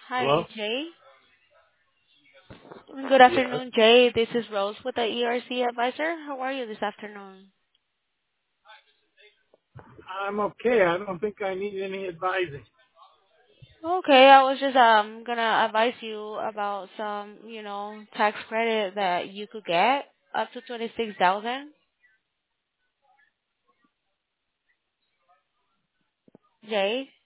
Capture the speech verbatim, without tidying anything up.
Hi, Hello? Jay. Good Yes. afternoon, Jay. This is Rose with the E R C Advisor. How are you this afternoon? I'm okay. I don't think I need any advising. Okay, I was just um gonna advise you about some, you know, tax credit that you could get up to twenty six thousand. Jay.